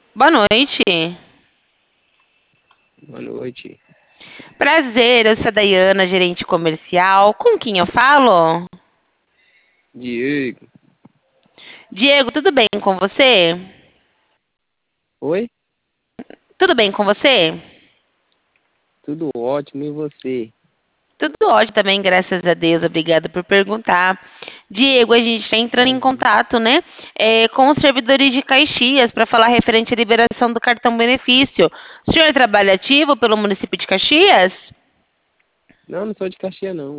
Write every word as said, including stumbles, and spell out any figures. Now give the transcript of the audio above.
Boa noite. Boa noite. Prazer, eu sou a Dayana, gerente comercial. Com quem eu falo? Diego. Diego, tudo bem com você? Oi? Tudo bem com você? Tudo ótimo, e você? Tudo ótimo também, graças a Deus. Obrigada por perguntar. Diego, a gente está entrando em Imagina. contato, né, é, com os servidores de Caxias para falar referente à liberação do cartão benefício. O senhor trabalha ativo pelo município de Caxias? Não, não sou de Caxias, não.